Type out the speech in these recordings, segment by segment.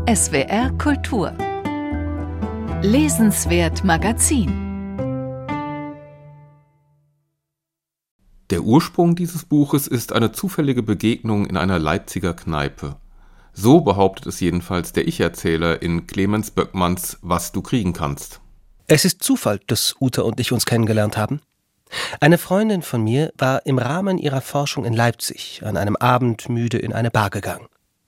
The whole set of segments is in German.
SWR Kultur Lesenswert Magazin. Der Ursprung dieses Buches ist eine zufällige Begegnung in einer Leipziger Kneipe. So behauptet es jedenfalls der Ich-Erzähler in Clemens Böckmanns »Was du kriegen kannst«. Es ist Zufall, dass Uta und ich uns kennengelernt haben. Eine Freundin von mir war im Rahmen ihrer Forschung in Leipzig an einem Abend müde in eine Bar gegangen.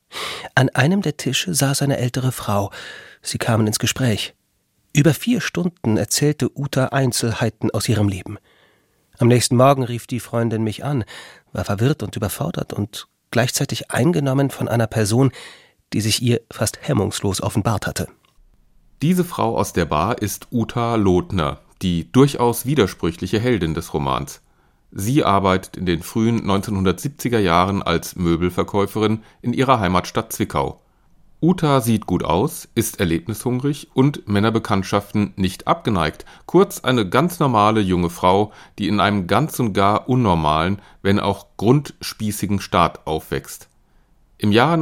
An einem der Tische saß eine ältere Frau. Sie kamen ins Gespräch. Über 4 Stunden erzählte Uta Einzelheiten aus ihrem Leben. Am nächsten Morgen rief die Freundin mich an, war verwirrt und überfordert und gleichzeitig eingenommen von einer Person, die sich ihr fast hemmungslos offenbart hatte. Diese Frau aus der Bar ist Uta Lotner, die durchaus widersprüchliche Heldin des Romans. Sie arbeitet in den frühen 1970er Jahren als Möbelverkäuferin in ihrer Heimatstadt Zwickau. Uta sieht gut aus, ist erlebnishungrig und Männerbekanntschaften nicht abgeneigt. Kurz eine ganz normale junge Frau, die in einem ganz und gar unnormalen, wenn auch grundspießigen Staat aufwächst. Im Jahr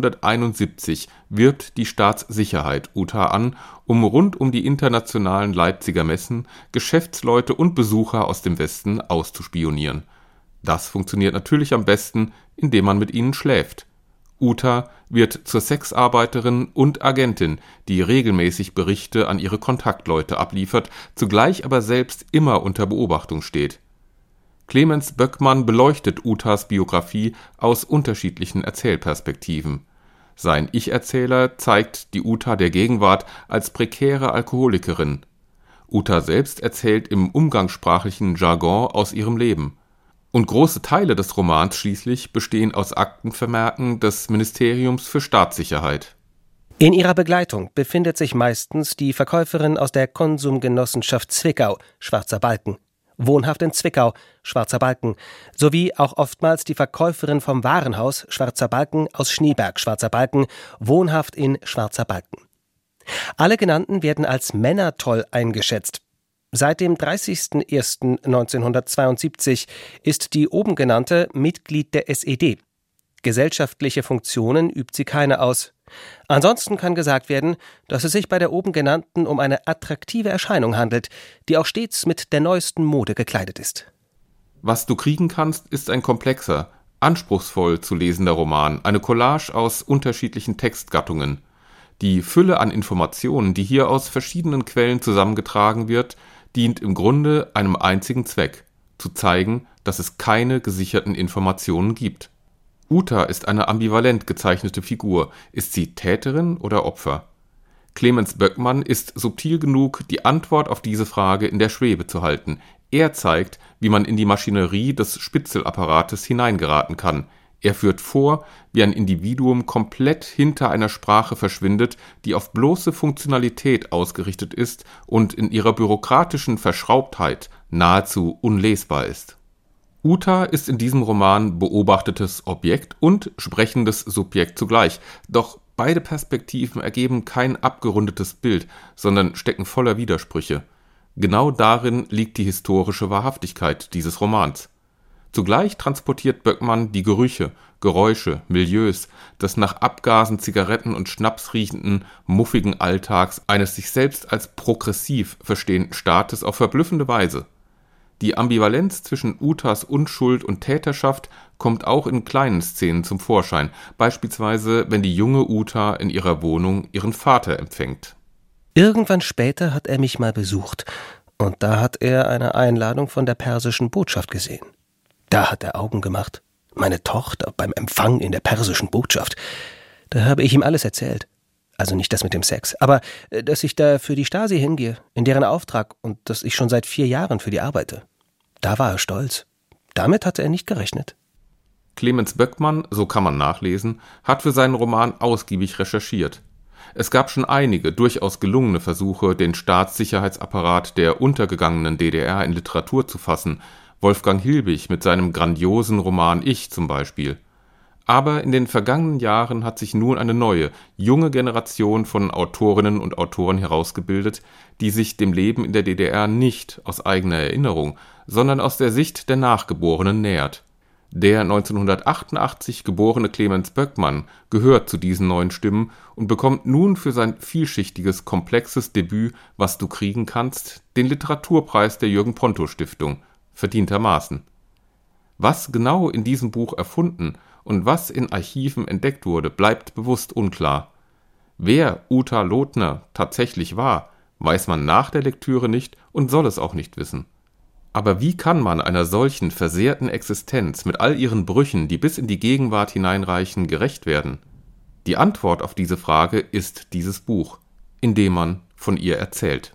1971 wirbt die Staatssicherheit Uta an, um rund um die internationalen Leipziger Messen Geschäftsleute und Besucher aus dem Westen auszuspionieren. Das funktioniert natürlich am besten, indem man mit ihnen schläft. Uta wird zur Sexarbeiterin und Agentin, die regelmäßig Berichte an ihre Kontaktleute abliefert, zugleich aber selbst immer unter Beobachtung steht. Clemens Böckmann beleuchtet Utas Biografie aus unterschiedlichen Erzählperspektiven. Sein Ich-Erzähler zeigt die Uta der Gegenwart als prekäre Alkoholikerin. Uta selbst erzählt im umgangssprachlichen Jargon aus ihrem Leben. Und große Teile des Romans schließlich bestehen aus Aktenvermerken des Ministeriums für Staatssicherheit. In ihrer Begleitung befindet sich meistens die Verkäuferin aus der Konsumgenossenschaft Zwickau, Schwarzer Balken, wohnhaft in Zwickau, Schwarzer Balken, sowie auch oftmals die Verkäuferin vom Warenhaus Schwarzer Balken aus Schneeberg, Schwarzer Balken, wohnhaft in Schwarzer Balken. Alle genannten werden als Männertoll eingeschätzt. Seit dem 30.01.1972 ist die oben genannte Mitglied der SED. Gesellschaftliche Funktionen übt sie keine aus. Ansonsten kann gesagt werden, dass es sich bei der oben genannten um eine attraktive Erscheinung handelt, die auch stets mit der neuesten Mode gekleidet ist. Was du kriegen kannst, ist ein komplexer, anspruchsvoll zu lesender Roman, eine Collage aus unterschiedlichen Textgattungen. Die Fülle an Informationen, die hier aus verschiedenen Quellen zusammengetragen wird, dient im Grunde einem einzigen Zweck: zu zeigen, dass es keine gesicherten Informationen gibt. Uta ist eine ambivalent gezeichnete Figur. Ist sie Täterin oder Opfer? Clemens Böckmann ist subtil genug, die Antwort auf diese Frage in der Schwebe zu halten. Er zeigt, wie man in die Maschinerie des Spitzelapparates hineingeraten kann. Er führt vor, wie ein Individuum komplett hinter einer Sprache verschwindet, die auf bloße Funktionalität ausgerichtet ist und in ihrer bürokratischen Verschraubtheit nahezu unlesbar ist. Uta ist in diesem Roman beobachtetes Objekt und sprechendes Subjekt zugleich, doch beide Perspektiven ergeben kein abgerundetes Bild, sondern stecken voller Widersprüche. Genau darin liegt die historische Wahrhaftigkeit dieses Romans. Zugleich transportiert Böckmann die Gerüche, Geräusche, Milieus des nach Abgasen, Zigaretten und Schnaps riechenden, muffigen Alltags eines sich selbst als progressiv verstehenden Staates auf verblüffende Weise. Die Ambivalenz zwischen Utas Unschuld und Täterschaft kommt auch in kleinen Szenen zum Vorschein, beispielsweise wenn die junge Uta in ihrer Wohnung ihren Vater empfängt. Irgendwann später hat er mich mal besucht und da hat er eine Einladung von der persischen Botschaft gesehen. Da hat er Augen gemacht. Meine Tochter beim Empfang in der persischen Botschaft. Da habe ich ihm alles erzählt. Also nicht das mit dem Sex, aber dass ich da für die Stasi hingehe, in deren Auftrag, und dass ich schon seit 4 Jahren für die arbeite. Da war er stolz. Damit hatte er nicht gerechnet. Clemens Böckmann, so kann man nachlesen, hat für seinen Roman ausgiebig recherchiert. Es gab schon einige durchaus gelungene Versuche, den Staatssicherheitsapparat der untergegangenen DDR in Literatur zu fassen, Wolfgang Hilbig mit seinem grandiosen Roman Ich zum Beispiel. Aber in den vergangenen Jahren hat sich nun eine neue, junge Generation von Autorinnen und Autoren herausgebildet, die sich dem Leben in der DDR nicht aus eigener Erinnerung, sondern aus der Sicht der Nachgeborenen nähert. Der 1988 geborene Clemens Böckmann gehört zu diesen neuen Stimmen und bekommt nun für sein vielschichtiges, komplexes Debüt Was du kriegen kannst den Literaturpreis der Jürgen-Ponto-Stiftung, verdientermaßen. Was genau in diesem Buch erfunden und was in Archiven entdeckt wurde, bleibt bewusst unklar. Wer Uta Lothner tatsächlich war, weiß man nach der Lektüre nicht und soll es auch nicht wissen. Aber wie kann man einer solchen versehrten Existenz mit all ihren Brüchen, die bis in die Gegenwart hineinreichen, gerecht werden? Die Antwort auf diese Frage ist dieses Buch, in dem man von ihr erzählt.